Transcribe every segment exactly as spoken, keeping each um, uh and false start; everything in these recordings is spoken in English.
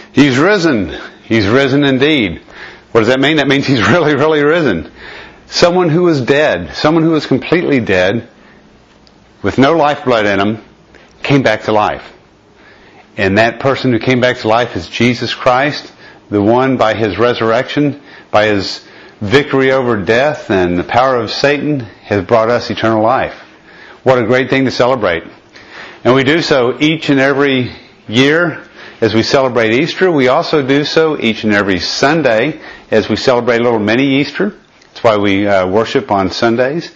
He's risen. He's risen indeed. What does that mean? That means He's really, really risen. Someone who was dead, someone who was completely dead, with no lifeblood in him, came back to life. And that person who came back to life is Jesus Christ, the one by His resurrection, by His victory over death and the power of Satan, has brought us eternal life. What a great thing to celebrate. And we do so each and every year as we celebrate Easter. We also do so each and every Sunday as we celebrate a little mini Easter. That's why we uh, worship on Sundays.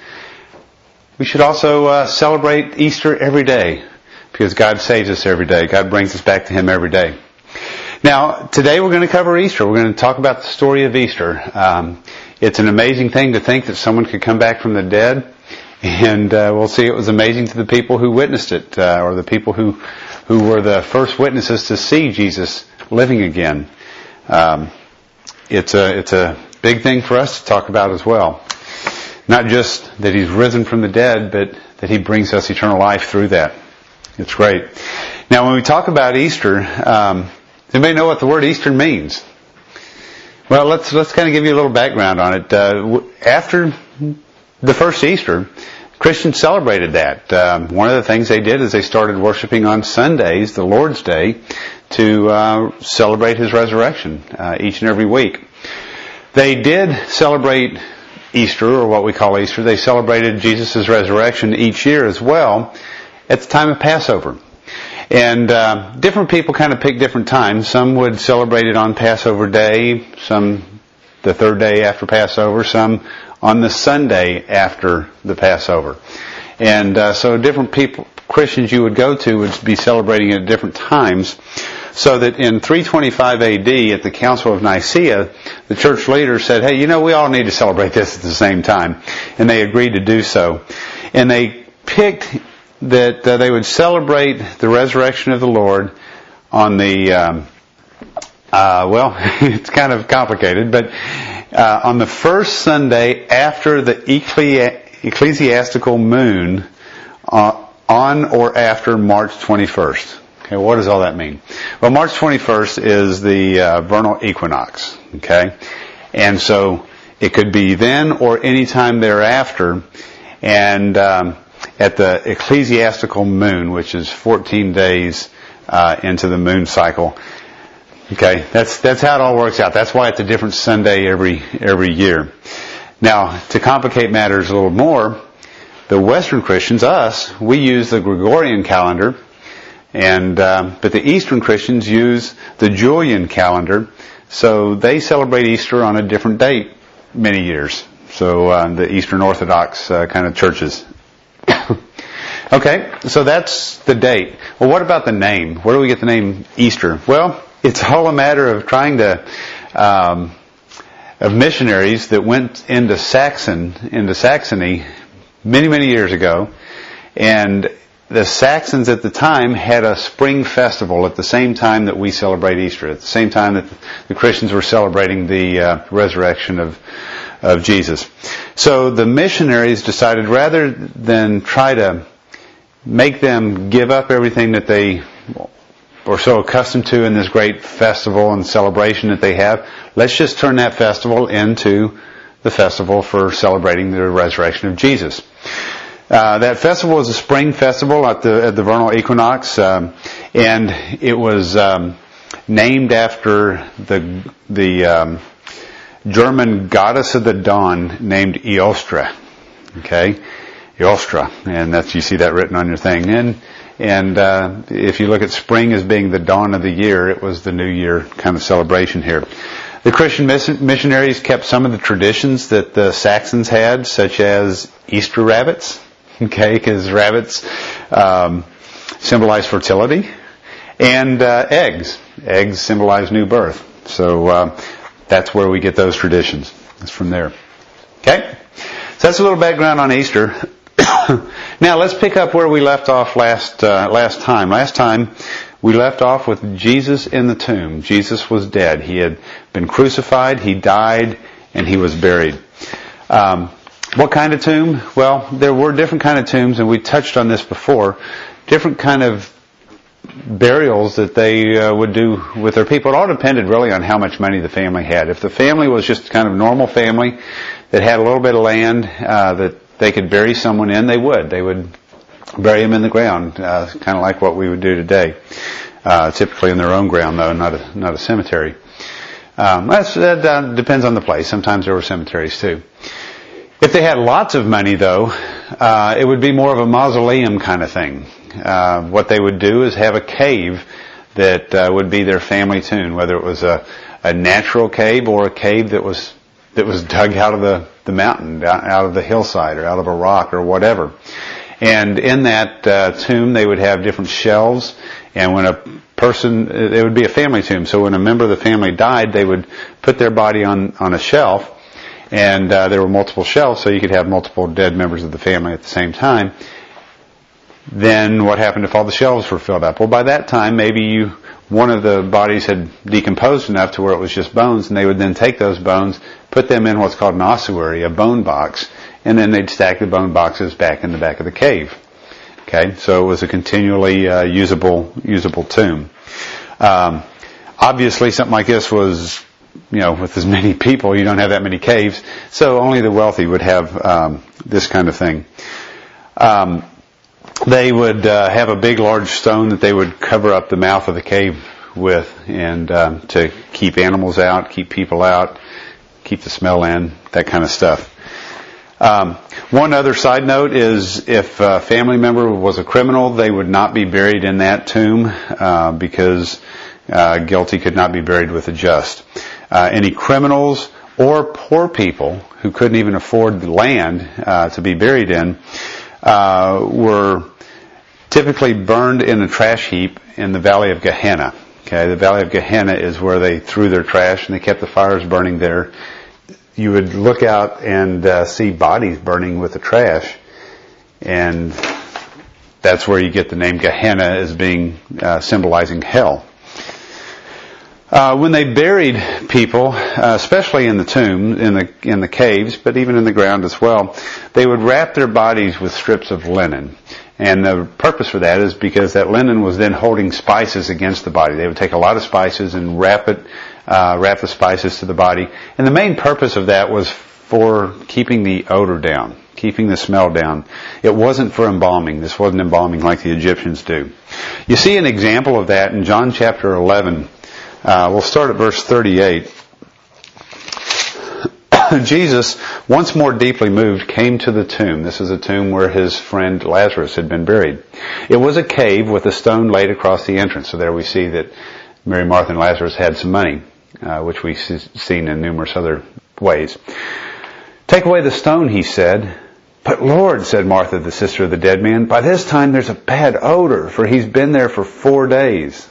We should also uh, celebrate Easter every day, because God saves us every day. God brings us back to Him every day. Now, today we're going to cover Easter. We're going to talk about the story of Easter. Um, it's an amazing thing to think that someone could come back from the dead. And uh, we'll see it was amazing to the people who witnessed it, uh, or the people who who were the first witnesses to see Jesus living again. Um, it's a it's a big thing for us to talk about as well. Not just that He's risen from the dead, but that He brings us eternal life through that. It's great. Now, when we talk about Easter, um, anybody know what the word Easter means? Well, let's let's kind of give you a little background on it. Uh, after the first Easter, Christians celebrated that. Um, one of the things they did is they started worshiping on Sundays, the Lord's Day, to uh, celebrate His resurrection uh, each and every week. They did celebrate Easter, or what we call Easter. They celebrated Jesus' resurrection each year as well at the time of Passover. And uh, different people kind of pick different times. Some would celebrate it on Passover Day, some the third day after Passover, some on the Sunday after the Passover. And uh, so different people, Christians you would go to would be celebrating it at different times. So that in three twenty-five A D at the Council of Nicaea, the church leaders said, hey, you know, we all need to celebrate this at the same time. And they agreed to do so. And they picked that uh, they would celebrate the resurrection of the Lord on the, um, uh, well, it's kind of complicated, but uh, on the first Sunday after the ecclesi- ecclesiastical moon uh, on or after March twenty-first. Okay, what does all that mean? Well, March twenty-first is the uh, vernal equinox, okay? And so it could be then or any time thereafter, and um, at the ecclesiastical moon, which is fourteen days uh, into the moon cycle. Okay, that's that's how it all works out. That's why it's a different Sunday every every year. Now, to complicate matters a little more, the Western Christians, us, we use the Gregorian calendar, and um, but the Eastern Christians use the Julian calendar, so they celebrate Easter on a different date many years. So uh, the Eastern Orthodox uh, kind of churches. Okay, so that's the date. Well, what about the name? Where do we get the name Easter? Well, it's all a matter of trying to, um, of missionaries that went into Saxon, into Saxony many, many years ago, and the Saxons at the time had a spring festival at the same time that we celebrate Easter, at the same time that the Christians were celebrating the uh, resurrection of of Jesus. So the missionaries decided, rather than try to make them give up everything that they were so accustomed to in this great festival and celebration that they have, let's just turn that festival into the festival for celebrating the resurrection of Jesus. Uh, that festival was a spring festival at the at the vernal equinox, um, and it was um, named after the the um, German goddess of the dawn named Eostre. Okay, Eostre, and that's you see that written on your thing. And and uh, if you look at spring as being the dawn of the year, it was the New Year kind of celebration here. The Christian missionaries kept some of the traditions that the Saxons had, such as Easter rabbits. Okay, because rabbits um, symbolize fertility, and uh, eggs. Eggs symbolize new birth. So uh, that's where we get those traditions. That's from there. Okay, so that's a little background on Easter. Now let's pick up where we left off last uh, last time. Last time we left off with Jesus in the tomb. Jesus was dead. He had been crucified. He died, and he was buried. Um, What kind of tomb? Well, there were different kind of tombs, and we touched on this before. Different kind of burials that they uh, would do with their people. It all depended really on how much money the family had. If the family was just kind of normal family that had a little bit of land uh, that they could bury someone in, they would. They would bury them in the ground, uh, kind of like what we would do today. Uh, typically in their own ground, though, not a, not a cemetery. Um, that's, that uh, depends on the place. Sometimes there were cemeteries too. If they had lots of money, though, uh, it would be more of a mausoleum kind of thing. Uh, what they would do is have a cave that uh, would be their family tomb, whether it was a, a natural cave or a cave that was that was dug out of the, the mountain, out of the hillside, or out of a rock, or whatever. And in that uh, tomb, they would have different shelves. And when a person, it would be a family tomb. So when a member of the family died, they would put their body on on a shelf. And uh, there were multiple shelves, so you could have multiple dead members of the family at the same time. Then what happened if all the shelves were filled up? Well, by that time, maybe you one of the bodies had decomposed enough to where it was just bones, and they would then take those bones, put them in what's called an ossuary, a bone box, and then they'd stack the bone boxes back in the back of the cave. Okay, so it was a continually uh, usable usable tomb. Um, obviously, something like this was, you know, with as many people, you don't have that many caves, so only the wealthy would have um, this kind of thing. Um, they would uh, have a big, large stone that they would cover up the mouth of the cave with, and um, to keep animals out, keep people out, keep the smell in, that kind of stuff. Um, one other side note is if a family member was a criminal, they would not be buried in that tomb uh, because uh, guilty could not be buried with the just. Uh, any criminals or poor people who couldn't even afford the land uh, to be buried in uh, were typically burned in a trash heap in the Valley of Gehenna. Okay, the Valley of Gehenna is where they threw their trash, and they kept the fires burning there. You would look out and uh, see bodies burning with the trash, and that's where you get the name Gehenna as being uh, symbolizing hell. Uh, when they buried people, uh, especially in the tomb, in the in the caves, but even in the ground as well, they would wrap their bodies with strips of linen. And the purpose for that is because that linen was then holding spices against the body. They would take a lot of spices and wrap it, uh, wrap the spices to the body. And the main purpose of that was for keeping the odor down, keeping the smell down. It wasn't for embalming. This wasn't embalming like the Egyptians do. You see an example of that in John chapter eleven. Uh, we'll start at verse thirty-eight. Jesus, once more deeply moved, came to the tomb. This is a tomb where his friend Lazarus had been buried. It was a cave with a stone laid across the entrance. So there we see that Mary, Martha, and Lazarus had some money, uh, which we've seen in numerous other ways. Take away the stone, he said. But Lord, said Martha, the sister of the dead man, by this time there's a bad odor, for he's been there for four days.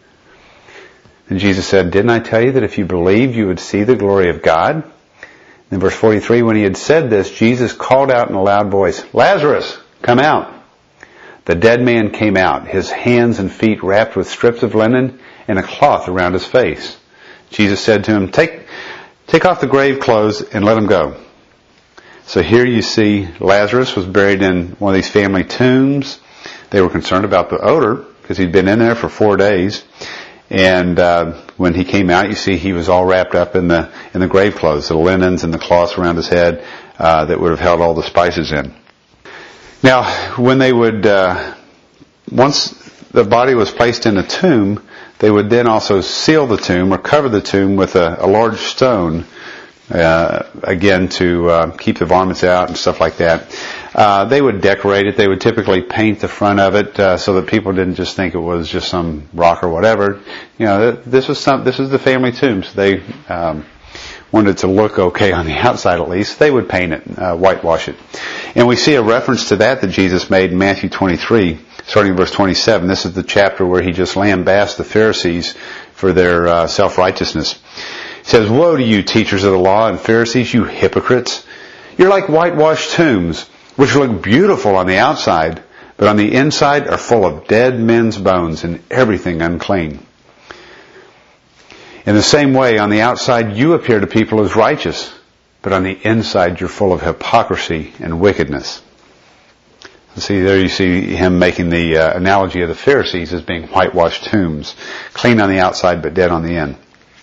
And Jesus said, didn't I tell you that if you believed, you would see the glory of God? In verse forty-three, when he had said this, Jesus called out in a loud voice, Lazarus, come out. The dead man came out, his hands and feet wrapped with strips of linen and a cloth around his face. Jesus said to him, take, take off the grave clothes and let him go. So here you see Lazarus was buried in one of these family tombs. They were concerned about the odor because he'd been in there for four days. And uh, when he came out, you see he was all wrapped up in the in the grave clothes, the linens and the cloths around his head uh, that would have held all the spices in. Now, when they would, uh, once the body was placed in a tomb, they would then also seal the tomb or cover the tomb with a, a large stone, uh, again to uh, keep the varmints out and stuff like that. Uh, they would decorate it. They would typically paint the front of it uh, so that people didn't just think it was just some rock or whatever. You know, this was some. This is the family tomb. So they um, wanted it to look okay on the outside at least. They would paint it, uh, whitewash it, and we see a reference to that that Jesus made in Matthew twenty-three, starting in verse twenty-seven. This is the chapter where he just lambasted the Pharisees for their uh, self-righteousness. He says, "Woe to you, teachers of the law and Pharisees, you hypocrites! You're like whitewashed tombs, which look beautiful on the outside, but on the inside are full of dead men's bones and everything unclean. In the same way, on the outside you appear to people as righteous, but on the inside you're full of hypocrisy and wickedness." See, there you see him making the uh, analogy of the Pharisees as being whitewashed tombs, clean on the outside but dead on the in.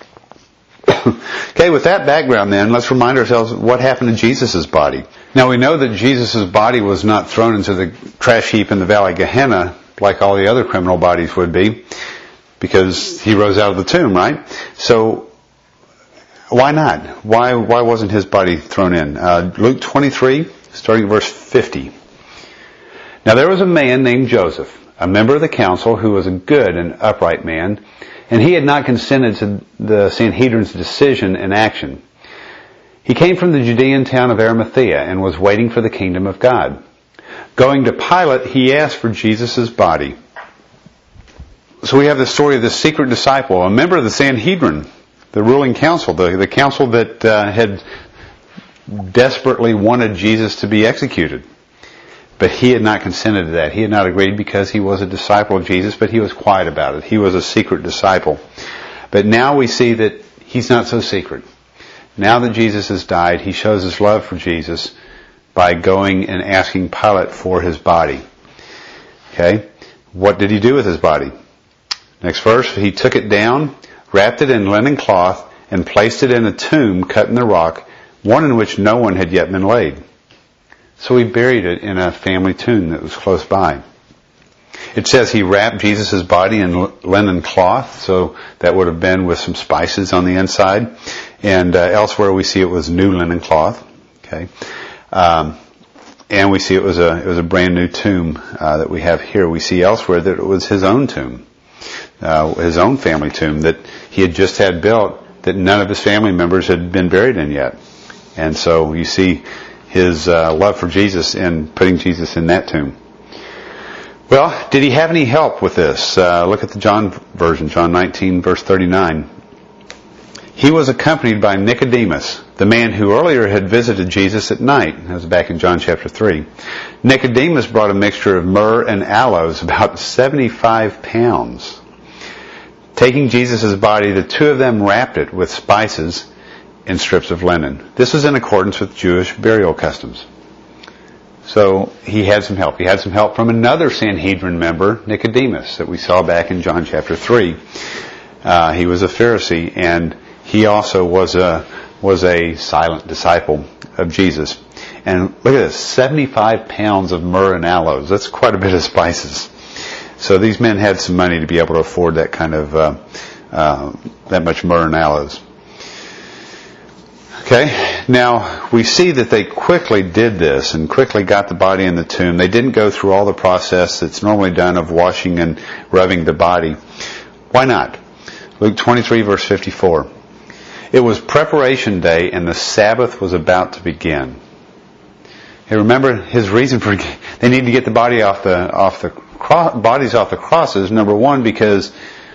Okay, with that background then, let's remind ourselves what happened to Jesus' body. Now we know that Jesus' body was not thrown into the trash heap in the Valley of Gehenna like all the other criminal bodies would be, because he rose out of the tomb, right? So, why not? Why why wasn't his body thrown in? Uh, Luke twenty-three, starting at verse fifty. Now there was a man named Joseph, a member of the council, who was a good and upright man, and he had not consented to the Sanhedrin's decision and action. He came from the Judean town of Arimathea and was waiting for the kingdom of God. Going to Pilate, he asked for Jesus' body. So we have the story of this secret disciple, a member of the Sanhedrin, the ruling council, the, the council that uh, had desperately wanted Jesus to be executed. But he had not consented to that. He had not agreed because he was a disciple of Jesus, but he was quiet about it. He was a secret disciple. But now we see that he's not so secret. Now that Jesus has died, he shows his love for Jesus by going and asking Pilate for his body. Okay? What did he do with his body? Next verse, he took it down, wrapped it in linen cloth, and placed it in a tomb cut in the rock, one in which no one had yet been laid. So he buried it in a family tomb that was close by. It says he wrapped Jesus' body in linen cloth, so that would have been with some spices on the inside. And uh, elsewhere we see it was new linen cloth. Okay, um, and we see it was a it was a brand new tomb uh, that we have here. We see elsewhere that it was his own tomb, uh, his own family tomb that he had just had built, that none of his family members had been buried in yet. And so you see his uh, love for Jesus in putting Jesus in that tomb. Well, did he have any help with this? Uh, look at the John version, John nineteen, verse thirty-nine. He was accompanied by Nicodemus, the man who earlier had visited Jesus at night. That was back in John chapter three. Nicodemus brought a mixture of myrrh and aloes, about seventy-five pounds. Taking Jesus' body, the two of them wrapped it with spices in strips of linen. This was in accordance with Jewish burial customs. So he had some help. He had some help from another Sanhedrin member, Nicodemus, that we saw back in John chapter three. Uh, he was a Pharisee, and he also was a was a silent disciple of Jesus. And look at this, seventy-five pounds of myrrh and aloes. That's quite a bit of spices. So these men had some money to be able to afford that kind of uh, uh, that much myrrh and aloes. Okay, now we see that they quickly did this and quickly got the body in the tomb. They didn't go through all the process that's normally done of washing and rubbing the body. Why not? Luke twenty-three, verse fifty-four. It was preparation day and the Sabbath was about to begin. Hey, remember his reason for they need to get the body off the off the cro- bodies off the crosses. Number one, because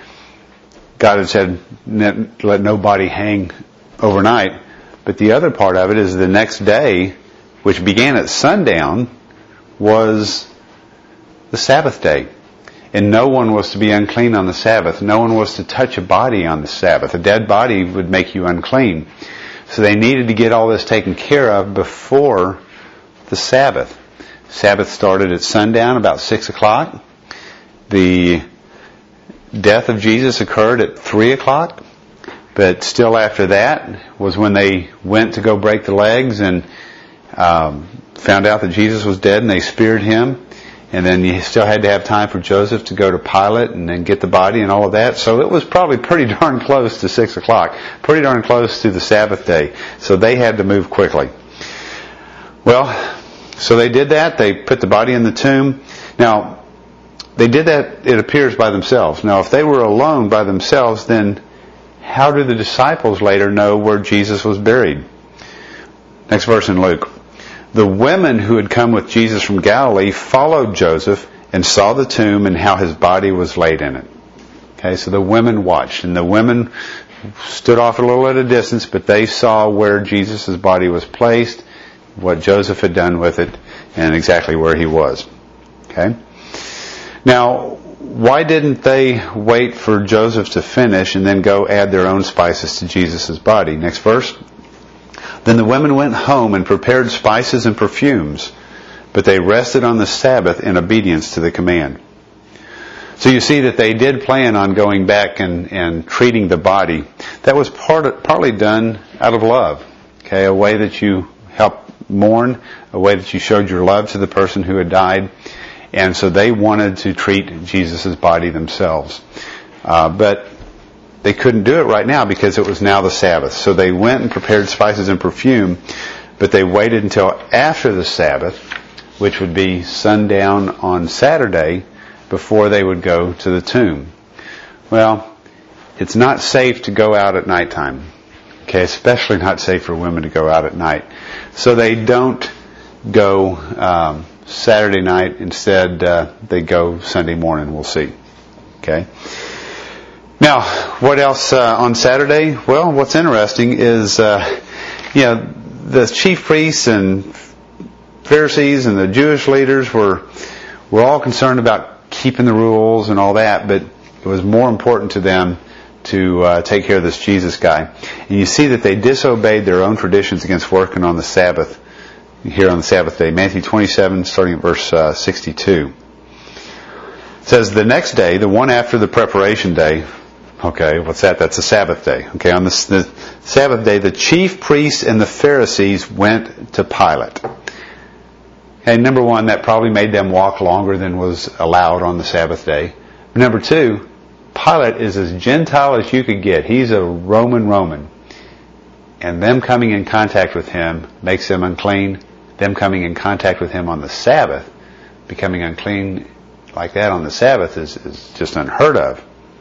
God had said, "Let no body hang overnight." But the other part of it is the next day, which began at sundown, was the Sabbath day. And no one was to be unclean on the Sabbath. No one was to touch a body on the Sabbath. A dead body would make you unclean. So they needed to get all this taken care of before the Sabbath. Sabbath started at sundown, about six o'clock. The death of Jesus occurred at three o'clock. But still after that was when they went to go break the legs and um, found out that Jesus was dead, and they speared him. And then you still had to have time for Joseph to go to Pilate and then get the body and all of that. So it was probably pretty darn close to six o'clock. Pretty darn close to the Sabbath day. So they had to move quickly. Well, so they did that. They put the body in the tomb. Now, they did that, it appears, by themselves. Now, if they were alone by themselves, then how do the disciples later know where Jesus was buried? Next verse in Luke. The women who had come with Jesus from Galilee followed Joseph and saw the tomb and how his body was laid in it. Okay, so the women watched, and the women stood off a little at a distance, but they saw where Jesus' body was placed, what Joseph had done with it, and exactly where he was. Okay? Now, why didn't they wait for Joseph to finish and then go add their own spices to Jesus' body? Next verse. Then the women went home and prepared spices and perfumes. but they rested on the Sabbath in obedience to the command. So you see that they did plan on going back and, and treating the body. That was part, partly done out of love. Okay, a way that you help mourn, a way that you showed your love to the person who had died. And so they wanted to treat Jesus' body themselves. Uh, but they couldn't do it right now because it was now the Sabbath. So they went and prepared spices and perfume, but they waited until after the Sabbath, which would be sundown on Saturday, before they would go to the tomb. Well, it's not safe to go out at nighttime. Okay, especially not safe for women to go out at night. So they don't go um, Saturday night. Instead, uh, they go Sunday morning. We'll see. Okay. Now, what else uh, on Saturday? Well, what's interesting is, uh, you know, the chief priests and Pharisees and the Jewish leaders were were all concerned about keeping the rules and all that, but it was more important to them to uh, take care of this Jesus guy. And you see that they disobeyed their own traditions against working on the Sabbath, here on the Sabbath day. Matthew twenty-seven, starting at verse uh, sixty-two. It says, the next day, the one after the preparation day, okay, what's that? That's the Sabbath day. Okay, on the, the Sabbath day, the chief priests and the Pharisees went to Pilate. And number one, that probably made them walk longer than was allowed on the Sabbath day. Number two, Pilate is as Gentile as you could get. He's a Roman Roman. And them coming in contact with him makes them unclean. Them coming in contact with him on the Sabbath, becoming unclean like that on the Sabbath is, is just unheard of.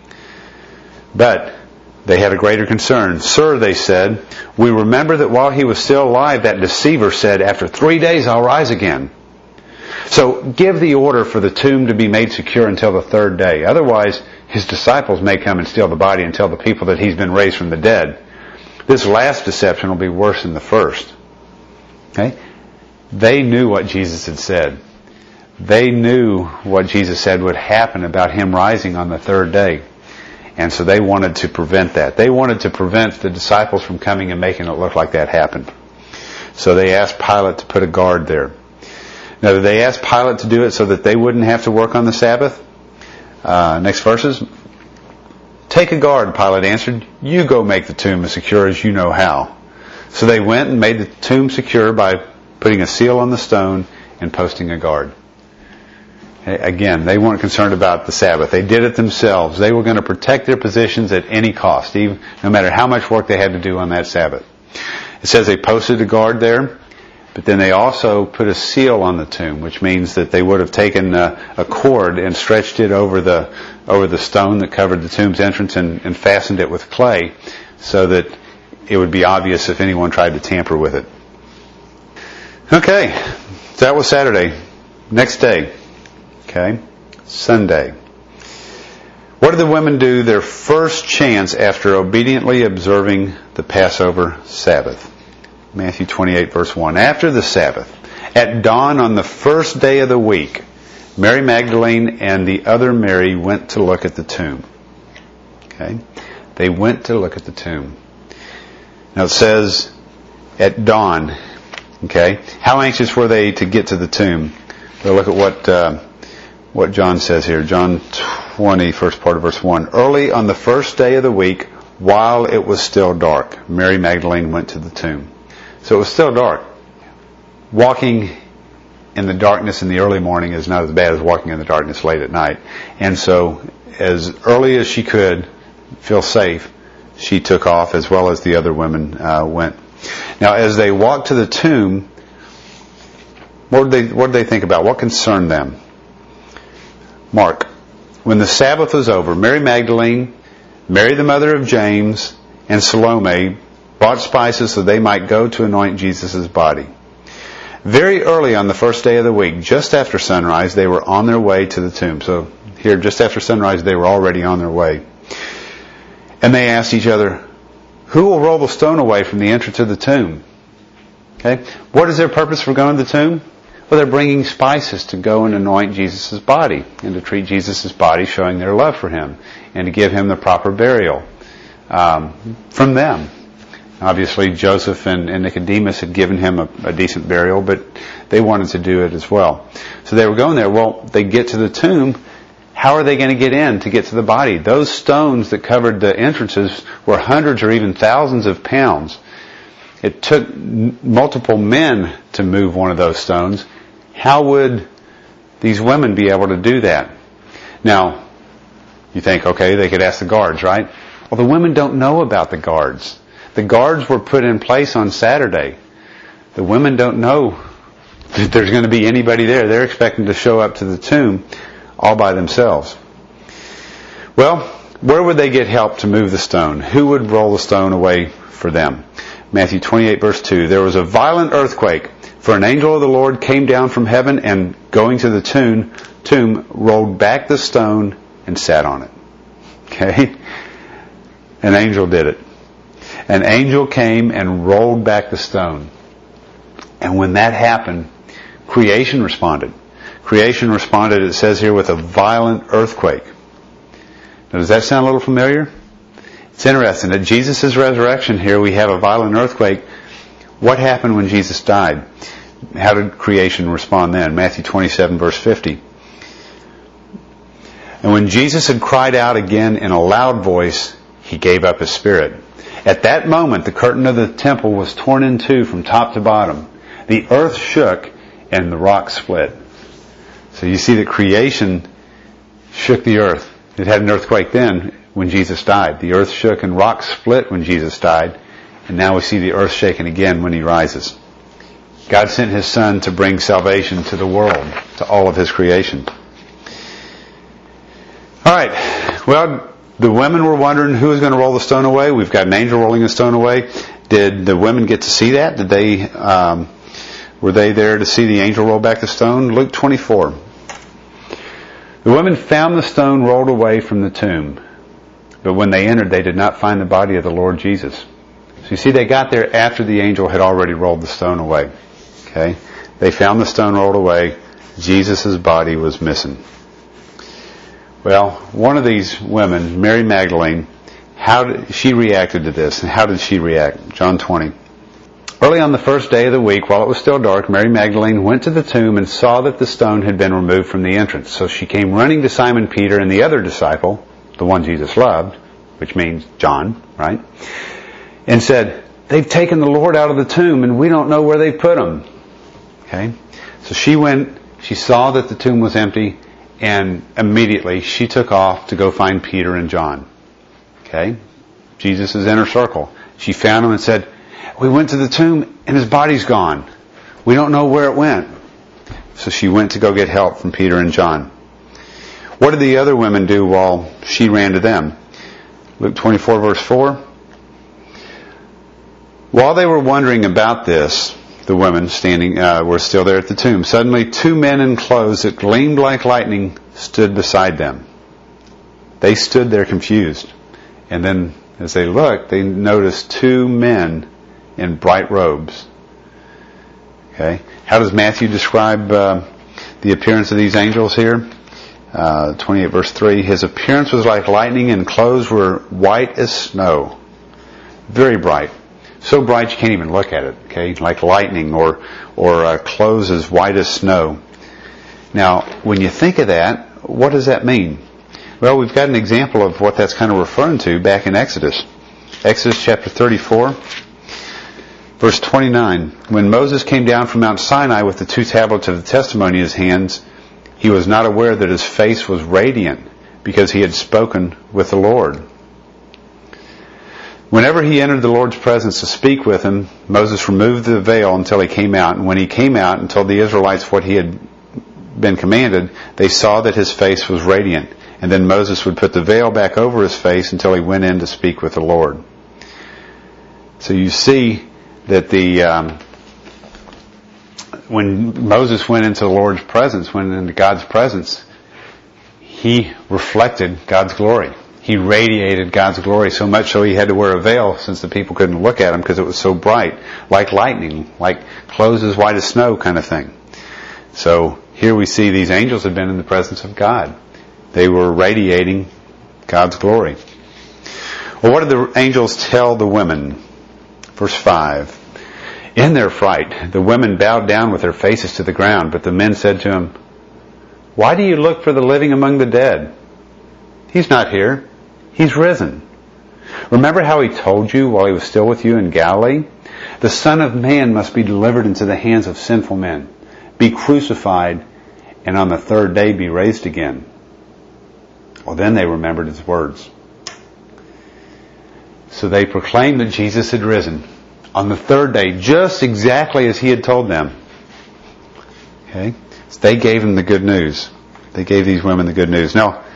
But they had a greater concern. Sir, they said, we remember that while he was still alive, that deceiver said, after three days I'll rise again. So give the order for the tomb to be made secure until the third day. Otherwise, his disciples may come and steal the body and tell the people that he's been raised from the dead. This last deception will be worse than the first. Okay? They knew what Jesus had said. They knew what Jesus said would happen about him rising on the third day. And so they wanted to prevent that. They wanted to prevent the disciples from coming and making it look like that happened. So they asked Pilate to put a guard there. Now, they asked Pilate to do it so that they wouldn't have to work on the Sabbath. Uh, next verses. Take a guard, Pilate answered. You go make the tomb as secure as you know how. So they went and made the tomb secure by putting a seal on the stone and posting a guard. Again, they weren't concerned about the Sabbath. They did it themselves. They were going to protect their positions at any cost, even no matter how much work they had to do on that Sabbath. It says they posted a guard there, but then they also put a seal on the tomb, which means that they would have taken a, a cord and stretched it over the over the stone that covered the tomb's entrance and, and fastened it with clay so that it would be obvious if anyone tried to tamper with it. Okay, so that was Saturday. Next day. Okay, Sunday. What did the women do their first chance after obediently observing the Passover Sabbath? Matthew twenty-eight, verse one. After the Sabbath, at dawn on the first day of the week, Mary Magdalene and the other Mary went to look at the tomb. Okay, they went to look at the tomb. Now it says at dawn. Okay, how anxious were they to get to the tomb? We'll look at what uh, what John says here. John twenty, first part of verse one. Early on the first day of the week, while it was still dark, Mary Magdalene went to the tomb. So it was still dark. Walking in the darkness in the early morning is not as bad as walking in the darkness late at night. And so as early as she could feel safe, she took off, as well as the other women uh, went. Now, as they walked to the tomb, what did they, what did they think about? What concerned them? Mark. When the Sabbath was over, Mary Magdalene, Mary the mother of James, and Salome bought spices so they might go to anoint Jesus' body. Very early on the first day of the week, just after sunrise, they were on their way to the tomb. So here, just after sunrise, they were already on their way. And they asked each other, who will roll the stone away from the entrance of the tomb? Okay, what is their purpose for going to the tomb? Well, they're bringing spices to go and anoint Jesus' body and to treat Jesus' body, showing their love for him and to give him the proper burial um, from them. Obviously, Joseph and, and Nicodemus had given him a, a decent burial, but they wanted to do it as well. So they were going there. Well, they get to the tomb. How are they going to get in to get to the body? Those stones that covered the entrances were hundreds or even thousands of pounds. It took n- multiple men to move one of those stones. How would these women be able to do that? Now, you think, okay, they could ask the guards, right? Well, the women don't know about the guards. The guards were put in place on Saturday. The women don't know that there's going to be anybody there. They're expecting to show up to the tomb all by themselves. Well, where would they get help to move the stone? Who would roll the stone away for them? Matthew twenty-eight verse two. There was a violent earthquake, for an angel of the Lord came down from heaven and going to the tomb, tomb rolled back the stone and sat on it. Okay? An angel did it. An angel came and rolled back the stone. And when that happened, creation responded. Creation responded, it says here, with a violent earthquake. Now, does that sound a little familiar? It's interesting. At Jesus' resurrection here, we have a violent earthquake. What happened when Jesus died? How did creation respond then? Matthew twenty-seven, verse fifty. And when Jesus had cried out again in a loud voice, he gave up his spirit. At that moment, the curtain of the temple was torn in two from top to bottom. The earth shook and the rock split. So you see that creation shook the earth. It had an earthquake then when Jesus died. The earth shook and rocks split when Jesus died. And now we see the earth shaken again when he rises. God sent his Son to bring salvation to the world, to all of his creation. Alright, well, the women were wondering who was going to roll the stone away. We've got an angel rolling the stone away. Did the women get to see that? Did they, um, were they there to see the angel roll back the stone? Luke twenty-four. The women found the stone rolled away from the tomb. But when they entered, they did not find the body of the Lord Jesus. So you see, they got there after the angel had already rolled the stone away. Okay? They found the stone rolled away. Jesus' body was missing. Well, one of these women, Mary Magdalene, how did she reacted to this? And how did she react? John twenty. Early on the first day of the week, while it was still dark, Mary Magdalene went to the tomb and saw that the stone had been removed from the entrance. So she came running to Simon Peter and the other disciple, the one Jesus loved, which means John, right? And said, they've taken the Lord out of the tomb and we don't know where they put him. Okay? So she went, she saw that the tomb was empty, and immediately she took off to go find Peter and John. Okay? Jesus' inner circle. She found him and said, we went to the tomb and his body's gone. We don't know where it went. So she went to go get help from Peter and John. What did the other women do while she ran to them? Luke twenty-four verse four. While they were wondering about this, the women standing uh, were still there at the tomb. Suddenly two men in clothes that gleamed like lightning stood beside them. They stood there confused. And then as they looked, they noticed two men in bright robes. Okay. How does Matthew describe uh, the appearance of these angels here? Uh, twenty-eight verse three. His appearance was like lightning and clothes were white as snow. Very bright. So bright you can't even look at it. Okay. Like lightning, or, or uh, clothes as white as snow. Now, when you think of that, what does that mean? Well, we've got an example of what that's kind of referring to back in Exodus. Exodus chapter thirty-four. Verse twenty-nine, when Moses came down from Mount Sinai with the two tablets of the testimony in his hands, he was not aware that his face was radiant, because he had spoken with the Lord. Whenever he entered the Lord's presence to speak with him, Moses removed the veil until he came out. And when he came out and told the Israelites what he had been commanded, they saw that his face was radiant. And then Moses would put the veil back over his face until he went in to speak with the Lord. So you see that the um, when Moses went into the Lord's presence, went into God's presence, he reflected God's glory. He radiated God's glory so much so he had to wear a veil since the people couldn't look at him because it was so bright, like lightning, like clothes as white as snow kind of thing. So here we see these angels had been in the presence of God. They were radiating God's glory. Well, what did the angels tell the women? Verse five. In their fright, the women bowed down with their faces to the ground, but the men said to him, "Why do you look for the living among the dead? He's not here. He's risen. Remember how he told you while he was still with you in Galilee? The Son of Man must be delivered into the hands of sinful men, be crucified, and on the third day be raised again." Well, then they remembered his words. So they proclaimed that Jesus had risen on the third day, just exactly as he had told them. Okay? So they gave him the good news. They gave these women the good news. Now,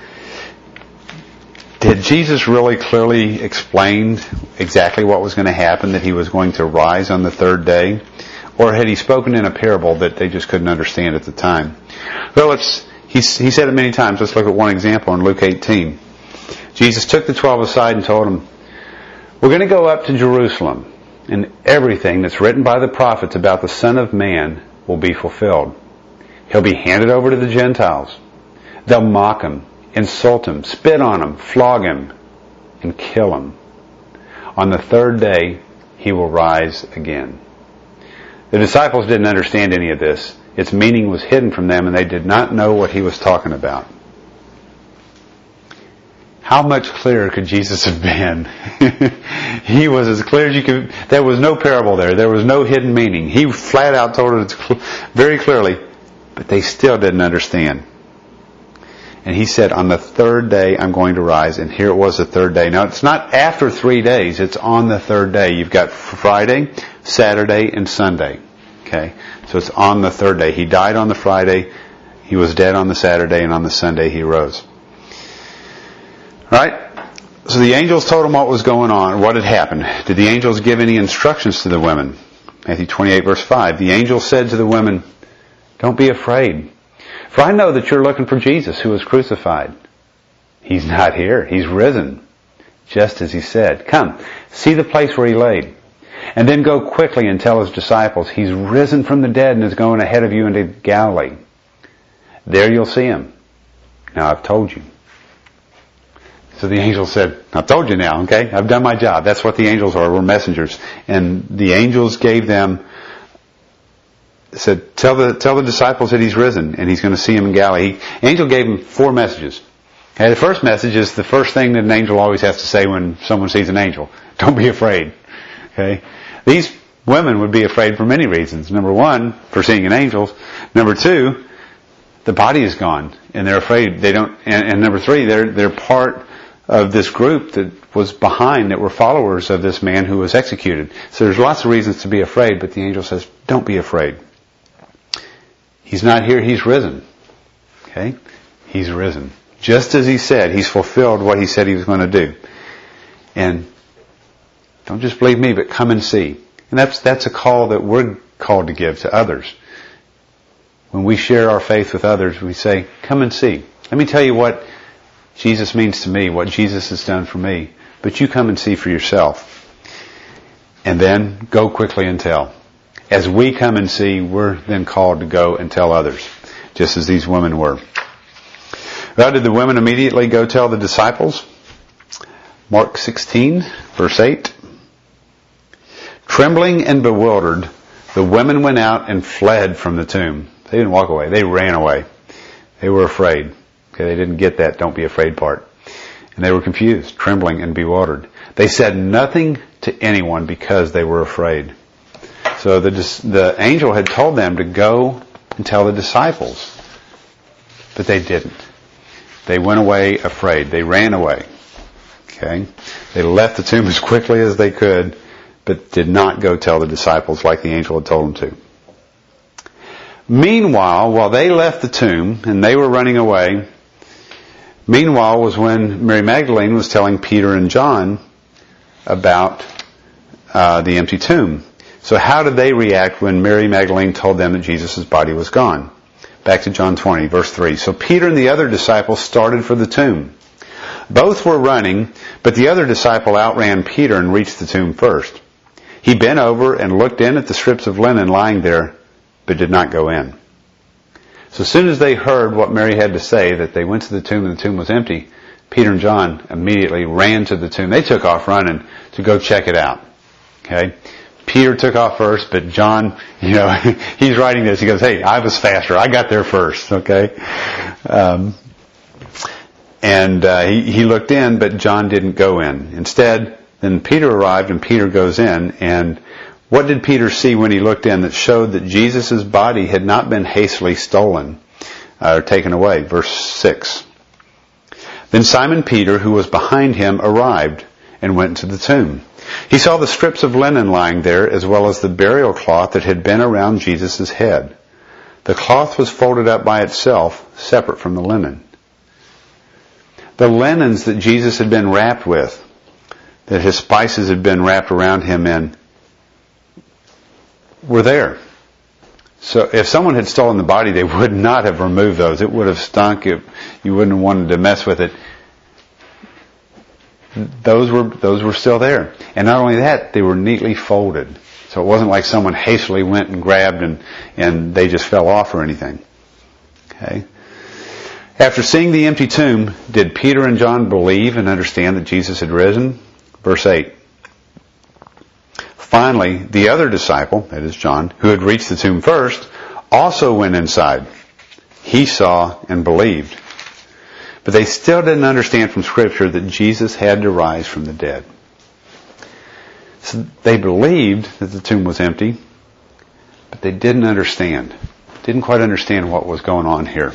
did Jesus really clearly explain exactly what was going to happen, that he was going to rise on the third day? Or had he spoken in a parable that they just couldn't understand at the time? Well, it's, he, he said it many times. Let's look at one example in Luke eighteen. Jesus took the twelve aside and told them, "We're going to go up to Jerusalem, and everything that's written by the prophets about the Son of Man will be fulfilled. He'll be handed over to the Gentiles. They'll mock him, insult him, spit on him, flog him, and kill him. On the third day, he will rise again." The disciples didn't understand any of this. Its meaning was hidden from them, and they did not know what he was talking about. How much clearer could Jesus have been? He was as clear as you could. There was no parable there. There was no hidden meaning. He flat out told it very clearly, but they still didn't understand. And he said, on the third day I'm going to rise. And here it was the third day. Now it's not after three days. It's on the third day. You've got Friday, Saturday, and Sunday. Okay? So it's on the third day. He died on the Friday. He was dead on the Saturday. And on the Sunday he rose. Right? So the angels told him what was going on, what had happened. Did the angels give any instructions to the women? Matthew twenty-eight verse five. The angel said to the women, "Don't be afraid. For I know that you're looking for Jesus who was crucified. He's not here. He's risen. Just as he said. Come, see the place where he laid. And then go quickly and tell his disciples, he's risen from the dead and is going ahead of you into Galilee. There you'll see him. Now I've told you." So the angel said, "I've told you now, okay? I've done my job." That's what the angels are. We're messengers. And the angels gave them, said, tell the, tell the disciples that he's risen and he's going to see him in Galilee. The angel gave them four messages. Okay, the first message is the first thing that an angel always has to say when someone sees an angel. Don't be afraid. Okay? These women would be afraid for many reasons. Number one, for seeing an angel. Number two, the body is gone and they're afraid. They don't, and, and number three, they're, they're part of this group that was behind, that were followers of this man who was executed. So there's lots of reasons to be afraid, but the angel says, don't be afraid. He's not here, he's risen. Okay? He's risen. Just as he said, he's fulfilled what he said he was going to do. And don't just believe me, but come and see. And that's, that's a call that we're called to give to others. When we share our faith with others, we say, come and see. Let me tell you what Jesus means to me, what Jesus has done for me. But you come and see for yourself. And then go quickly and tell. As we come and see, we're then called to go and tell others, just as these women were. Well, did the women immediately go tell the disciples? Mark sixteen, verse eight. Trembling and bewildered, the women went out and fled from the tomb. They didn't walk away. They ran away. They were afraid. Okay, they didn't get that don't be afraid part. And they were confused, trembling and bewildered. They said nothing to anyone because they were afraid. So the, the angel had told them to go and tell the disciples. But they didn't. They went away afraid. They ran away. Okay? They left the tomb as quickly as they could, but did not go tell the disciples like the angel had told them to. Meanwhile, while they left the tomb and they were running away, meanwhile was when Mary Magdalene was telling Peter and John about uh, the empty tomb. So how did they react when Mary Magdalene told them that Jesus' body was gone? Back to John twenty, verse three. So Peter and the other disciples started for the tomb. Both were running, but the other disciple outran Peter and reached the tomb first. He bent over and looked in at the strips of linen lying there, but did not go in. So as soon as they heard what Mary had to say, that they went to the tomb and the tomb was empty, Peter and John immediately ran to the tomb. They took off running to go check it out. Okay? Peter took off first, but John, you know, he's writing this. He goes, hey, I was faster. I got there first. Okay? Um, and uh, he, he looked in, but John didn't go in. Instead, then Peter arrived, and Peter goes in. And what did Peter see when he looked in that showed that Jesus' body had not been hastily stolen uh, or taken away? Verse six. Then Simon Peter, who was behind him, arrived and went into the tomb. He saw the strips of linen lying there, as well as the burial cloth that had been around Jesus' head. The cloth was folded up by itself, separate from the linen. The linens that Jesus had been wrapped with, that his spices had been wrapped around him in, were there. So if someone had stolen the body, they would not have removed those. It would have stunk. It, you wouldn't have wanted to mess with it. Those were those were still there. And not only that, they were neatly folded. So it wasn't like someone hastily went and grabbed and, and they just fell off or anything. Okay. After seeing the empty tomb, did Peter and John believe and understand that Jesus had risen? Verse eight. Finally, the other disciple, that is John, who had reached the tomb first, also went inside. He saw and believed. But they still didn't understand from Scripture that Jesus had to rise from the dead. So they believed that the tomb was empty, but they didn't understand. Didn't quite understand what was going on here.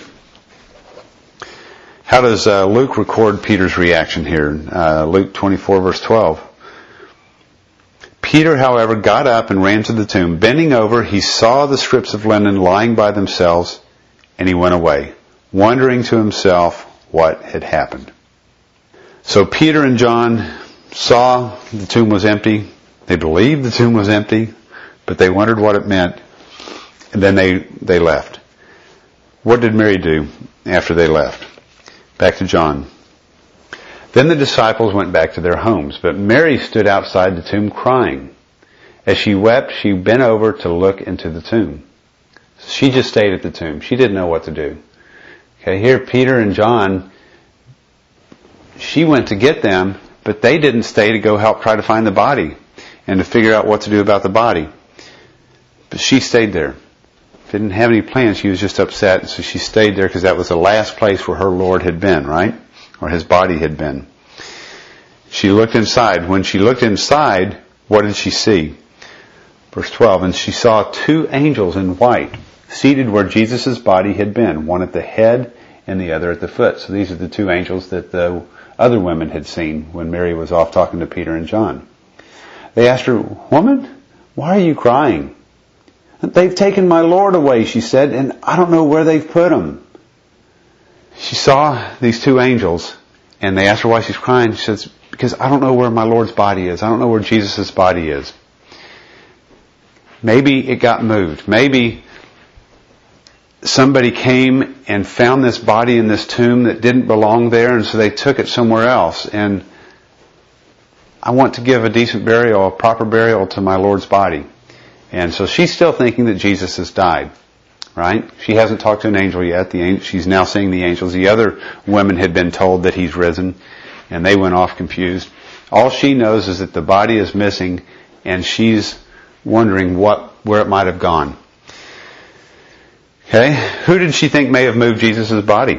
How does uh, Luke record Peter's reaction here? Uh, Luke twenty-four, verse twelve. Peter, however, got up and ran to the tomb. Bending over, he saw the strips of linen lying by themselves, and he went away, wondering to himself what had happened. So Peter and John saw the tomb was empty. They believed the tomb was empty, but they wondered what it meant, and then they, they left. What did Mary do after they left? Back to John. Then the disciples went back to their homes, but Mary stood outside the tomb crying. As she wept, she bent over to look into the tomb. She just stayed at the tomb. She didn't know what to do. Okay, here Peter and John, she went to get them, but they didn't stay to go help try to find the body and to figure out what to do about the body. But she stayed there. Didn't have any plans. She was just upset, and so she stayed there because that was the last place where her Lord had been, right? Or his body had been. She looked inside. When she looked inside, what did she see? Verse twelve, and she saw two angels in white, seated where Jesus' body had been, one at the head and the other at the foot. So these are the two angels that the other women had seen when Mary was off talking to Peter and John. They asked her, "Woman, why are you crying?" "They've taken my Lord away," she said, "and I don't know where they've put him." She saw these two angels, and they asked her why she's crying. She says, "Because I don't know where my Lord's body is. I don't know where Jesus' body is." Maybe it got moved. Maybe somebody came and found this body in this tomb that didn't belong there, and so they took it somewhere else. And I want to give a decent burial, a proper burial to my Lord's body. And so she's still thinking that Jesus has died. Right? She hasn't talked to an angel yet. The angel, she's now seeing the angels. The other women had been told that he's risen, and they went off confused. All she knows is that the body is missing, and she's wondering what, where it might have gone. Okay? Who did she think may have moved Jesus' body?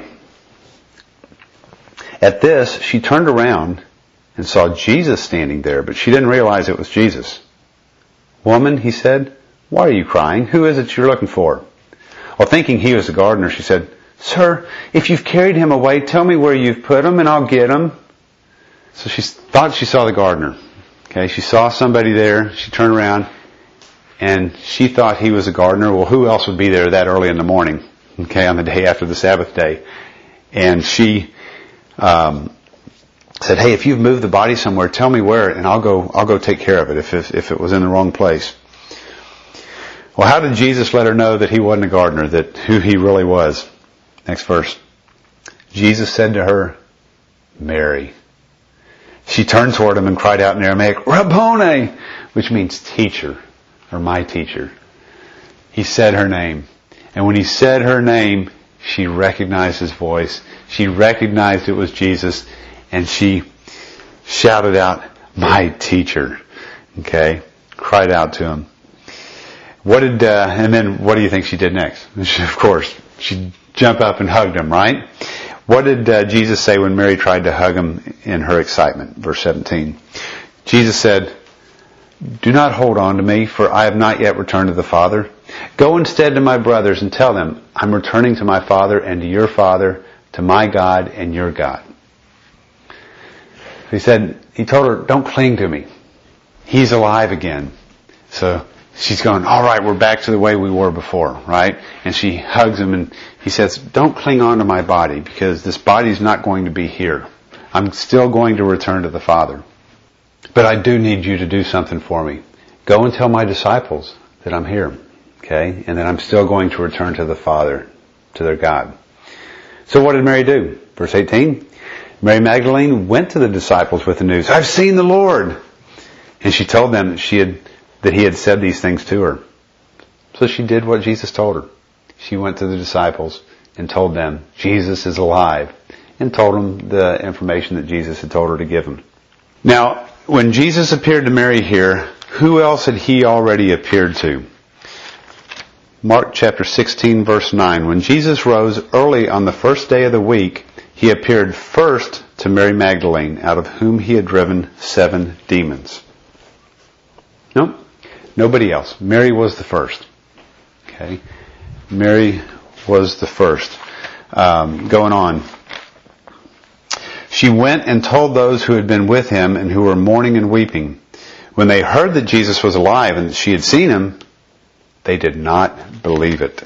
At this, she turned around and saw Jesus standing there, but she didn't realize it was Jesus. "Woman," he said, "why are you crying? Who is it you're looking for?" Well, thinking he was the gardener, she said, "Sir, if you've carried him away, tell me where you've put him and I'll get him." So she thought she saw the gardener. Okay, she saw somebody there. She turned around and she thought he was a gardener. Well, who else would be there that early in the morning? Okay, on the day after the Sabbath day. And she um, said, "Hey, if you've moved the body somewhere, tell me where, and I'll go. I'll go take care of it if if, if it was in the wrong place." Well, how did Jesus let her know that he wasn't a gardener, that who he really was? Next verse. Jesus said to her, "Mary." She turned toward him and cried out in Aramaic, "Rabboni," which means teacher, or my teacher. He said her name. And when he said her name, she recognized his voice. She recognized it was Jesus, and she shouted out, "My teacher." Okay? cried out to him. What did, uh, and then what do you think she did next? She, of course, she jumped up and hugged him, right? What did uh, Jesus say when Mary tried to hug him in her excitement? Verse seventeen. Jesus said, "Do not hold on to me, for I have not yet returned to the Father. Go instead to my brothers and tell them, I'm returning to my Father and to your Father, to my God and your God." He said, he told her, don't cling to me. He's alive again. So she's going, all right, we're back to the way we were before, right? And she hugs him and he says, don't cling on to my body because this body's not going to be here. I'm still going to return to the Father. But I do need you to do something for me. Go and tell my disciples that I'm here, okay? And that I'm still going to return to the Father, to their God. So what did Mary do? Verse eighteen. Mary Magdalene went to the disciples with the news, I've seen the Lord. And she told them that she had, that he had said these things to her. So she did what Jesus told her. She went to the disciples and told them, Jesus is alive. And told them the information that Jesus had told her to give them. Now, when Jesus appeared to Mary here, who else had he already appeared to? Mark chapter sixteen verse nine. When Jesus rose early on the first day of the week, he appeared first to Mary Magdalene, out of whom he had driven seven demons. No, nobody else. Mary was the first. Okay, Mary was the first. Um, going on. She went and told those who had been with him and who were mourning and weeping. When they heard that Jesus was alive and that she had seen him, they did not believe it.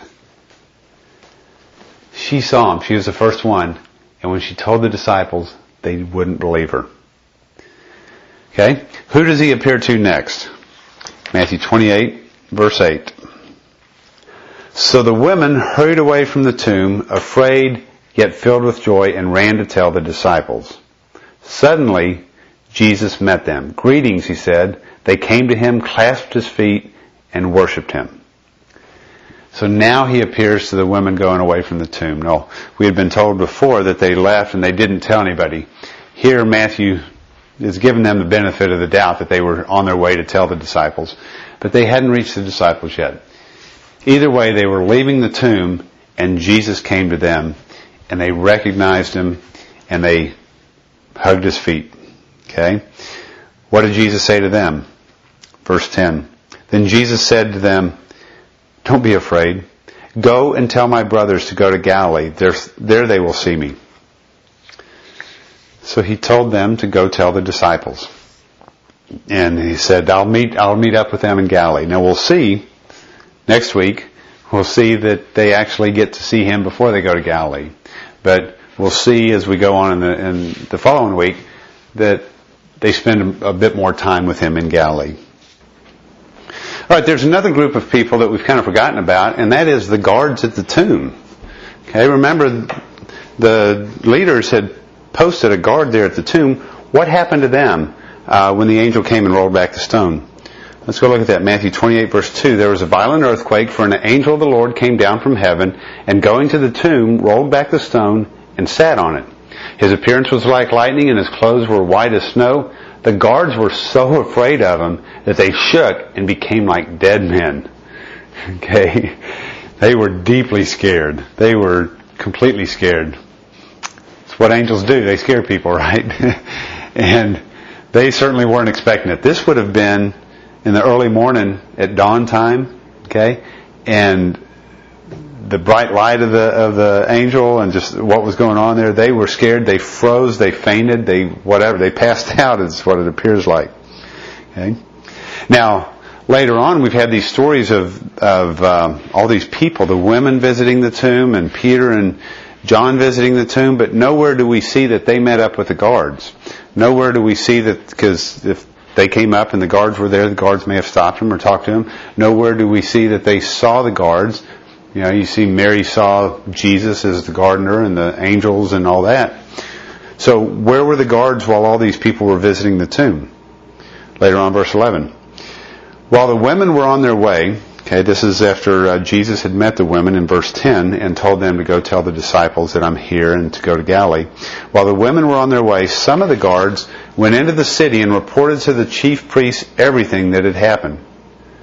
She saw him. She was the first one. And when she told the disciples, they wouldn't believe her. Okay? Who does he appear to next? Matthew twenty-eight, verse eight. So the women hurried away from the tomb, afraid yet filled with joy, and ran to tell the disciples. Suddenly, Jesus met them. Greetings, he said. They came to him, clasped his feet, and worshipped him. So now he appears to the women going away from the tomb. No, we had been told before that they left and they didn't tell anybody. Here Matthew is giving them the benefit of the doubt that they were on their way to tell the disciples. But they hadn't reached the disciples yet. Either way, they were leaving the tomb and Jesus came to them and they recognized him and they hugged his feet. Okay? What did Jesus say to them? Verse ten. Then Jesus said to them, don't be afraid. Go and tell my brothers to go to Galilee. There, there they will see me. So he told them to go tell the disciples. And he said, I'll meet, I'll meet up with them in Galilee. Now we'll see, next week, we'll see that they actually get to see him before they go to Galilee. But we'll see as we go on in the, in the following week that they spend a, a bit more time with him in Galilee. All right, there's another group of people that we've kind of forgotten about, and that is the guards at the tomb. Okay, remember the leaders had posted a guard there at the tomb. What happened to them uh, when the angel came and rolled back the stone? Let's go look at that. Matthew twenty-eight verse two. There was a violent earthquake, for an angel of the Lord came down from heaven, and going to the tomb, rolled back the stone and sat on it. His appearance was like lightning, and his clothes were white as snow. The guards were so afraid of him that they shook and became like dead men. Okay? They were deeply scared. They were completely scared. It's what angels do. They scare people, right? And they certainly weren't expecting it. This would have been in the early morning at dawn time, okay? And the bright light of the of the angel and just what was going on there, they were scared, they froze, they fainted, they whatever, they passed out is what it appears like. Okay? Now, later on we've had these stories of of um, all these people, the women visiting the tomb and Peter and John visiting the tomb, but nowhere do we see that they met up with the guards. Nowhere do we see that, because if they came up and the guards were there, the guards may have stopped them or talked to them. Nowhere do we see that they saw the guards. You know, you see Mary saw Jesus as the gardener and the angels and all that. So where were the guards while all these people were visiting the tomb? Later on, verse eleven. While the women were on their way, okay, this is after uh, Jesus had met the women in verse ten and told them to go tell the disciples that I'm here and to go to Galilee. While the women were on their way, some of the guards went into the city and reported to the chief priests everything that had happened.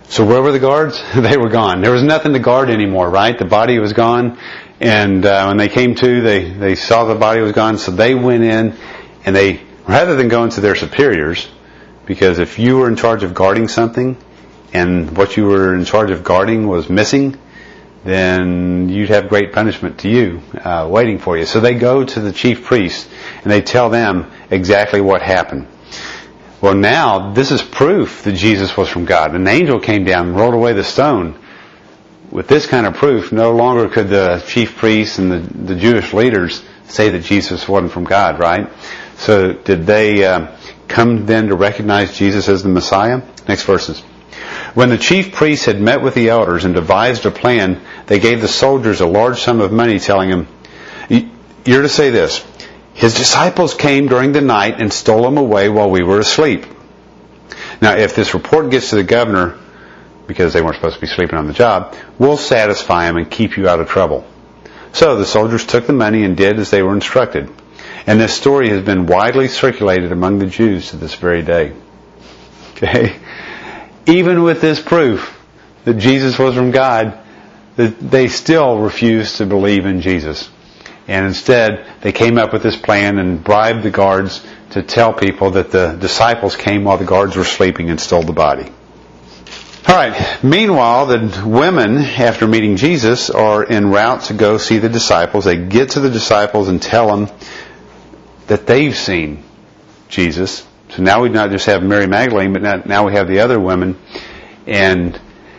So where were the guards? They were gone. There was nothing to guard anymore, right? The body was gone. And uh, when they came to, they, they saw the body was gone. So they went in and they, rather than going to their superiors, because if you were in charge of guarding something and what you were in charge of guarding was missing, then you'd have great punishment to you uh, waiting for you. So they go to the chief priests and they tell them exactly what happened. Well, now this is proof that Jesus was from God. An angel came down and rolled away the stone. With this kind of proof, no longer could the chief priests and the, the Jewish leaders say that Jesus wasn't from God, right? So did they uh, come then to recognize Jesus as the Messiah? Next verses. When the chief priests had met with the elders and devised a plan, they gave the soldiers a large sum of money, telling them, "You're to say this, his disciples came during the night and stole him away while we were asleep. Now, if this report gets to the governor, because they weren't supposed to be sleeping on the job, we'll satisfy him and keep you out of trouble." So the soldiers took the money and did as they were instructed. And this story has been widely circulated among the Jews to this very day. Okay? Even with this proof that Jesus was from God, they still refused to believe in Jesus. And instead, they came up with this plan and bribed the guards to tell people that the disciples came while the guards were sleeping and stole the body. All right. Meanwhile, the women, after meeting Jesus, are en route to go see the disciples. They get to the disciples and tell them that they've seen Jesus. So now we not just have Mary Magdalene, but now we have the other women. And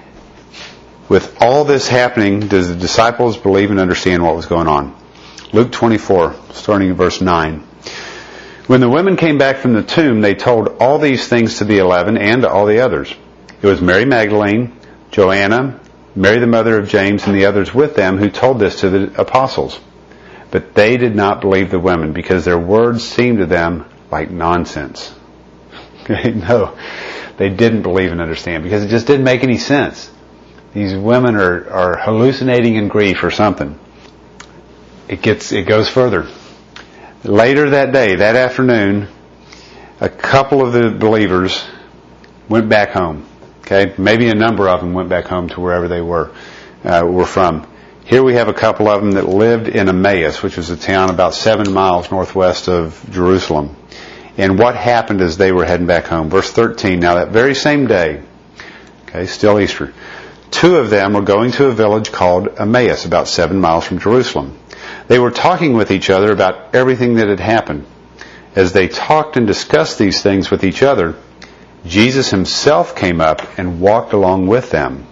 with all this happening, does the disciples believe and understand what was going on? Luke twenty-four, starting in verse nine. When the women came back from the tomb, they told all these things to the eleven and to all the others. It was Mary Magdalene, Joanna, Mary the mother of James, and the others with them who told this to the apostles. But they did not believe the women because their words seemed to them like nonsense. Okay, no, they didn't believe and understand because it just didn't make any sense. These women are, are hallucinating in grief or something. It gets, it goes further. Later that day, that afternoon, a couple of the believers went back home. Okay, maybe a number of them went back home to wherever they were, uh, were from. Here we have a couple of them that lived in Emmaus, which was a town about seven miles northwest of Jerusalem. And what happened as they were heading back home? Verse thirteen, now that very same day, okay, still Easter, two of them were going to a village called Emmaus, about seven miles from Jerusalem. They were talking with each other about everything that had happened. As they talked and discussed these things with each other, Jesus himself came up and walked along with them.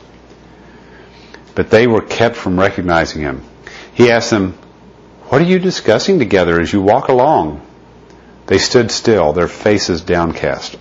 But they were kept from recognizing him. He asked them, "What are you discussing together as you walk along?" They stood still, their faces downcast.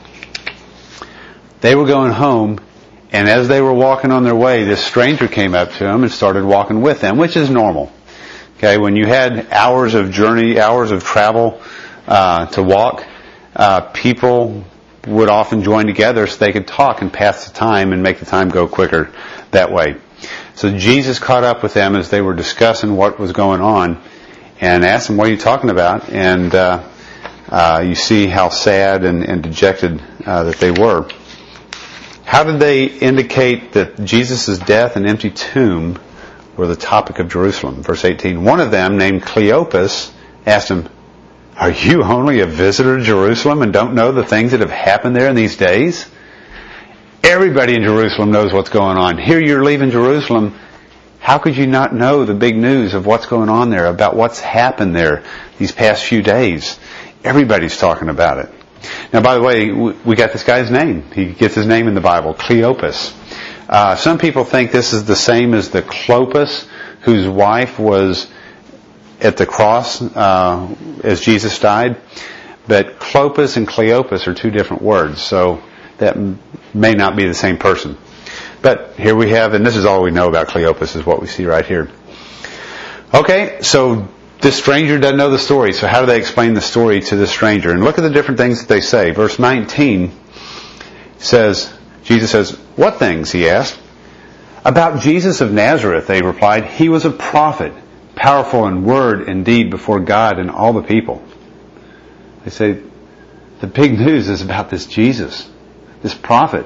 They were going home, and as they were walking on their way, this stranger came up to them and started walking with them, which is normal. Okay, when you had hours of journey, hours of travel uh, to walk, uh, people would often join together so they could talk and pass the time and make the time go quicker that way. So Jesus caught up with them as they were discussing what was going on and asked them, "What are you talking about?" And uh, uh, you see how sad and, and dejected uh, that they were. How did they indicate that Jesus' death and empty tomb were the topic of Jerusalem? Verse eighteen, one of them, named Cleopas, asked him, "Are you only a visitor to Jerusalem and don't know the things that have happened there in these days?" Everybody in Jerusalem knows what's going on. Here you're leaving Jerusalem. How could you not know the big news of what's going on there, about what's happened there these past few days? Everybody's talking about it. Now, by the way, we got this guy's name. He gets his name in the Bible, Cleopas. Uh, some people think this is the same as the Clopas, whose wife was at the cross uh, as Jesus died. But Clopas and Cleopas are two different words, so that may not be the same person. But here we have, and this is all we know about Cleopas, is what we see right here. Okay, so this stranger doesn't know the story, so how do they explain the story to the stranger? And look at the different things that they say. Verse nineteen says, Jesus says, "What things?" he asked. "About Jesus of Nazareth," they replied. "He was a prophet, powerful in word and deed before God and all the people." They say, the big news is about this Jesus, this prophet.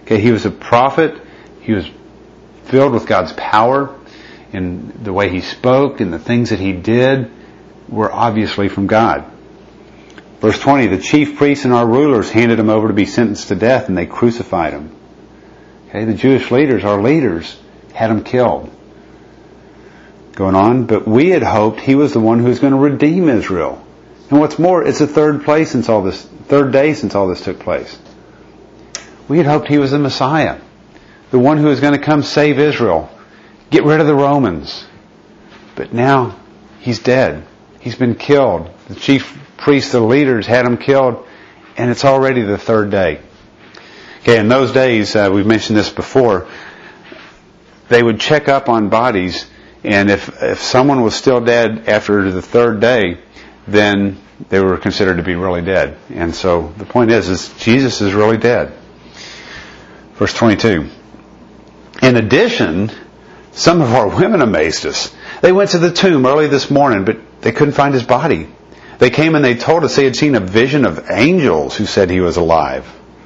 Okay, he was a prophet. He was filled with God's power, and the way he spoke and the things that he did were obviously from God. Verse twenty, the chief priests and our rulers handed him over to be sentenced to death, and they crucified him. Okay, the Jewish leaders, our leaders, had him killed. Going on, but we had hoped he was the one who was going to redeem Israel. And what's more, it's the third place since all this, third day since all this took place. We had hoped he was the Messiah, the one who was going to come save Israel, get rid of the Romans. But now he's dead. He's been killed. The chief priests, the leaders, had him killed, and it's already the third day. Okay, in those days, uh, we've mentioned this before, they would check up on bodies, and if if someone was still dead after the third day, then they were considered to be really dead. And so the point is, is Jesus is really dead. Verse twenty-two. In addition, some of our women amazed us. They went to the tomb early this morning, but they couldn't find his body. They came and they told us they had seen a vision of angels who said he was alive.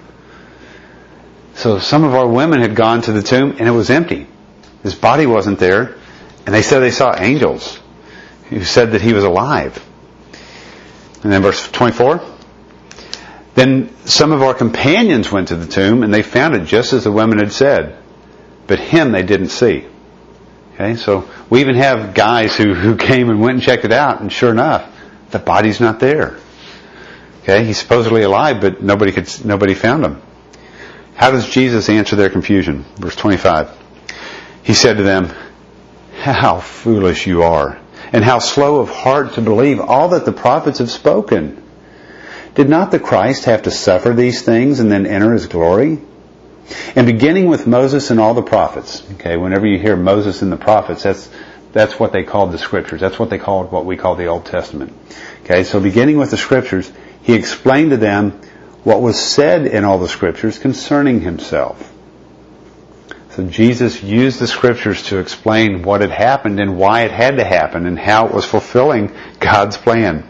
So some of our women had gone to the tomb and it was empty. His body wasn't there. And they said they saw angels who said that he was alive. And then verse twenty-four. Then some of our companions went to the tomb and they found it just as the women had said. But him they didn't see. Okay, so we even have guys who, who came and went and checked it out, and sure enough, the body's not there. Okay, he's supposedly alive, but nobody could nobody found him. How does Jesus answer their confusion? Verse twenty-five. He said to them, how foolish you are, and how slow of heart to believe all that the prophets have spoken. Did not the Christ have to suffer these things and then enter his glory? And beginning with Moses and all the prophets. Okay, whenever you hear Moses and the prophets, that's that's what they called the scriptures. That's what they called what we call the Old Testament. Okay, so beginning with the scriptures, he explained to them what was said in all the scriptures concerning himself. So Jesus used the scriptures to explain what had happened and why it had to happen and how it was fulfilling God's plan.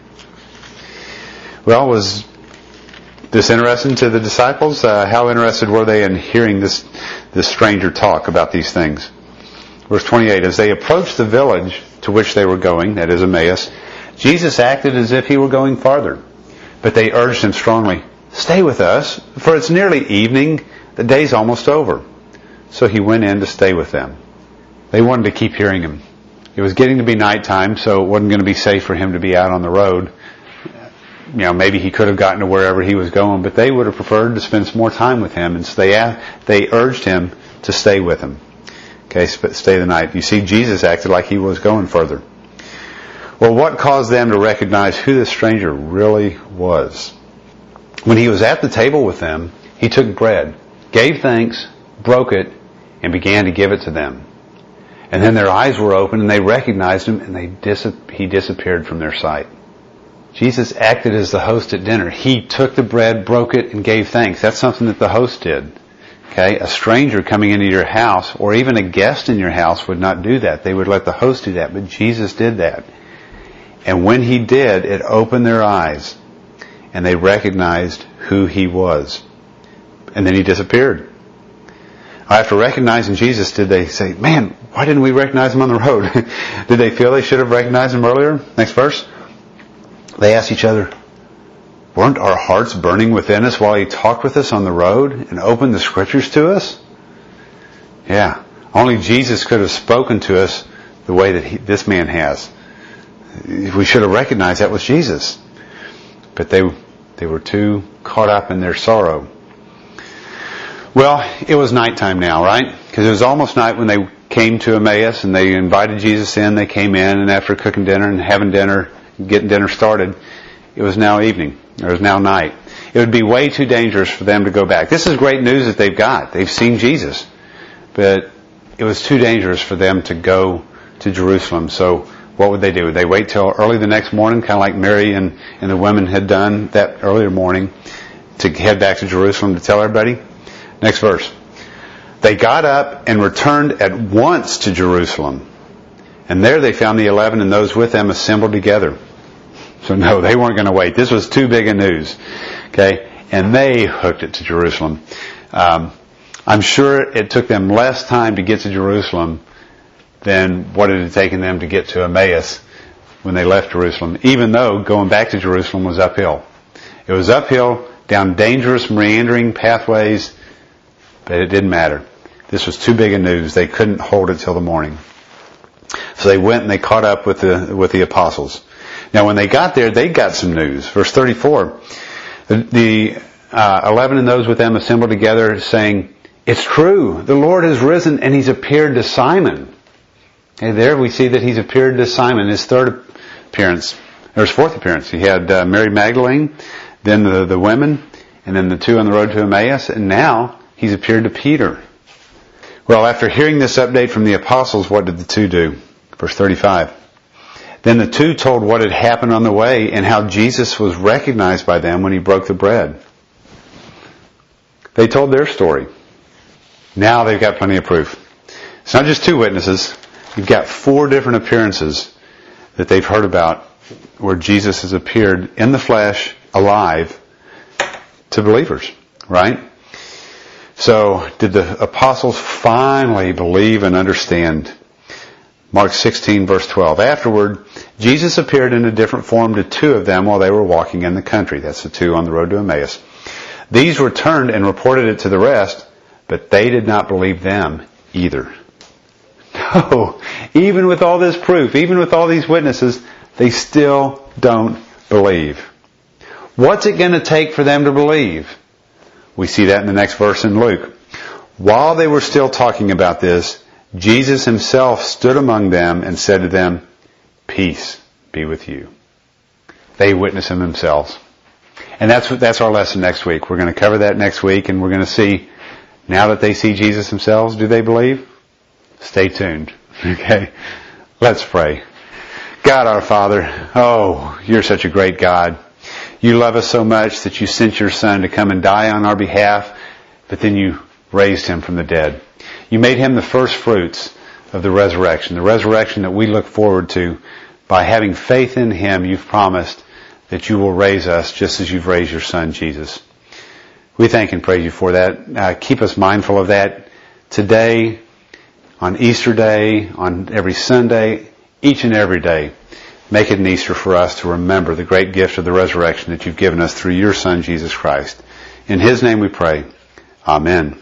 Well, was this interesting to the disciples? Uh, how interested were they in hearing this, this stranger talk about these things? Verse twenty-eight, as they approached the village to which they were going, that is Emmaus, Jesus acted as if he were going farther. But they urged him strongly, stay with us, for it's nearly evening, the day's almost over. So he went in to stay with them. They wanted to keep hearing him. It was getting to be nighttime, so it wasn't going to be safe for him to be out on the road. You know, maybe he could have gotten to wherever he was going, but they would have preferred to spend some more time with him, and so they they urged him to stay with him. Okay, stay the night. You see, Jesus acted like he was going further. Well, what caused them to recognize who this stranger really was? When he was at the table with them, he took bread, gave thanks, broke it, and began to give it to them. And then their eyes were opened and they recognized him, and they dis- he disappeared from their sight. Jesus acted as the host at dinner. He took the bread, broke it, and gave thanks. That's something that the host did. Okay, a stranger coming into your house, or even a guest in your house, would not do that. They would let the host do that, but Jesus did that. And when he did, it opened their eyes, and they recognized who he was. And then he disappeared. After recognizing Jesus, did they say, man, why didn't we recognize him on the road? Did they feel they should have recognized him earlier? Next verse. They asked each other, weren't our hearts burning within us while he talked with us on the road and opened the scriptures to us? Yeah, only Jesus could have spoken to us the way that he, this man has. We should have recognized that was Jesus. But they they were too caught up in their sorrow. Well, it was nighttime now, right? Because it was almost night when they came to Emmaus and they invited Jesus in. They came in, and after cooking dinner and having dinner, getting dinner started, it was now evening. It was now night. It would be way too dangerous for them to go back. This is great news that they've got. They've seen Jesus. But it was too dangerous for them to go to Jerusalem. So what would they do? Would they wait till early the next morning, kind of like Mary and, and the women had done that earlier morning, to head back to Jerusalem to tell everybody? Next verse. They got up and returned at once to Jerusalem. And there they found the eleven and those with them assembled together. So no, they weren't going to wait. This was too big a news. Okay? And they hooked it to Jerusalem. Um, I'm sure it took them less time to get to Jerusalem than what it had taken them to get to Emmaus when they left Jerusalem, even though going back to Jerusalem was uphill. It was uphill, down dangerous, meandering pathways, but it didn't matter. This was too big a news. They couldn't hold it till the morning. So they went and they caught up with the with the apostles. Now when they got there, they got some news. Verse thirty-four, the, the uh, eleven and those with them assembled together, saying, "It's true, the Lord has risen and He's appeared to Simon." Okay, there we see that He's appeared to Simon, His third appearance, or His fourth appearance. He had uh, Mary Magdalene, then the, the women, and then the two on the road to Emmaus, and now He's appeared to Peter. Well, after hearing this update from the apostles, what did the two do? Verse thirty-five. Then the two told what had happened on the way and how Jesus was recognized by them when He broke the bread. They told their story. Now they've got plenty of proof. It's not just two witnesses. You've got four different appearances that they've heard about where Jesus has appeared in the flesh, alive, to believers, right? So, did the apostles finally believe and understand? Mark sixteen, verse twelve. Afterward, Jesus appeared in a different form to two of them while they were walking in the country. That's the two on the road to Emmaus. These returned and reported it to the rest, but they did not believe them either. No, even with all this proof, even with all these witnesses, they still don't believe. What's it going to take for them to believe? We see that in the next verse in Luke. While they were still talking about this, Jesus Himself stood among them and said to them, "Peace be with you." They witness Him themselves. And that's that's our lesson next week. We're going to cover that next week, and we're going to see, now that they see Jesus themselves, do they believe? Stay tuned. Okay? Let's pray. God our Father, oh, You're such a great God. You love us so much that You sent Your Son to come and die on our behalf, but then You raised Him from the dead. You made Him the first fruits of the resurrection, the resurrection that we look forward to. By having faith in Him, You've promised that You will raise us just as You've raised Your Son, Jesus. We thank and praise You for that. Uh, keep us mindful of that today, on Easter Day, on every Sunday, each and every day. Make it an Easter for us to remember the great gift of the resurrection that You've given us through Your Son, Jesus Christ. In His name we pray. Amen.